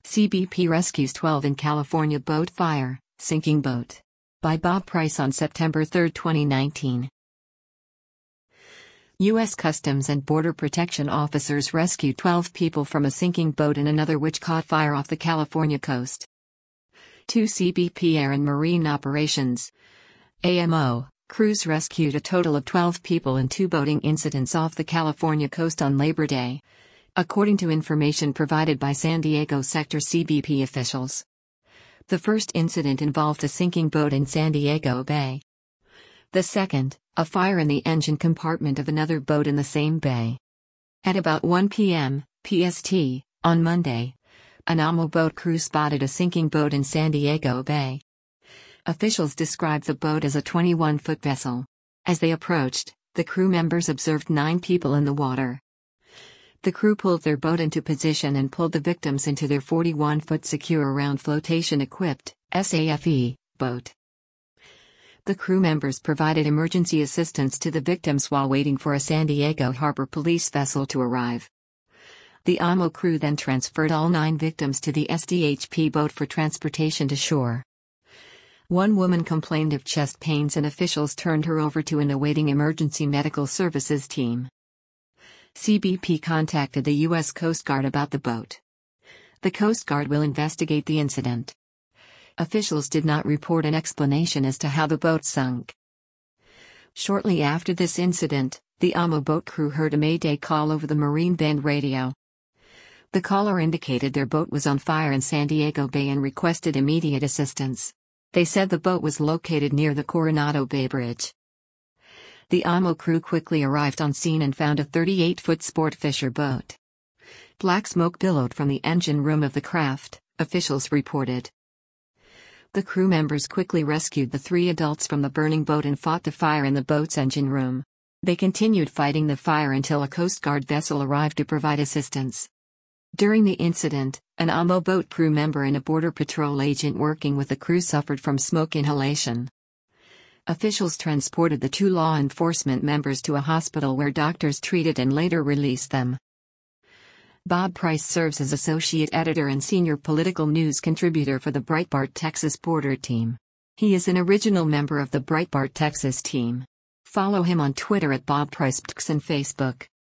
CBP rescues 12 in California boat fire, sinking boat. By Bob Price on September 3, 2019. U.S. Customs and Border Protection officers rescued 12 people from a sinking boat and another which caught fire off the California coast. 2 CBP Air and Marine Operations AMO crews rescued a total of 12 people in 2 boating incidents off the California coast on Labor Day, according to information provided by San Diego Sector CBP officials. The first incident involved a sinking boat in San Diego Bay. The second, a fire in the engine compartment of another boat in the same bay. At about 1 p.m. PST, on Monday, an AMO boat crew spotted a sinking boat in San Diego Bay. Officials described the boat as a 21-foot vessel. As they approached, the crew members observed 9 people in the water. The crew pulled their boat into position and pulled the victims into their 41-foot secure round flotation-equipped SAFE boat. The crew members provided emergency assistance to the victims while waiting for a San Diego Harbor Police vessel to arrive. The AMO crew then transferred all 9 victims to the SDHP boat for transportation to shore. One woman complained of chest pains and officials turned her over to an awaiting emergency medical services team. CBP contacted the U.S. Coast Guard about the boat. The Coast Guard will investigate the incident. Officials did not report an explanation as to how the boat sunk. Shortly after this incident, the AMO boat crew heard a mayday call over the Marine Band radio. The caller indicated their boat was on fire in San Diego Bay and requested immediate assistance. They said the boat was located near the Coronado Bay Bridge. The AMO crew quickly arrived on scene and found a 38-foot sport fisher boat. Black smoke billowed from the engine room of the craft, officials reported. The crew members quickly rescued the 3 adults from the burning boat and fought the fire in the boat's engine room. They continued fighting the fire until a Coast Guard vessel arrived to provide assistance. During the incident, an AMO boat crew member and a Border Patrol agent working with the crew suffered from smoke inhalation. Officials transported the 2 law enforcement members to a hospital where doctors treated and later released them. Bob Price serves as associate editor and senior political news contributor for the Breitbart Texas Border Team. He is an original member of the Breitbart Texas team. Follow him on Twitter at BobPricePTX and Facebook.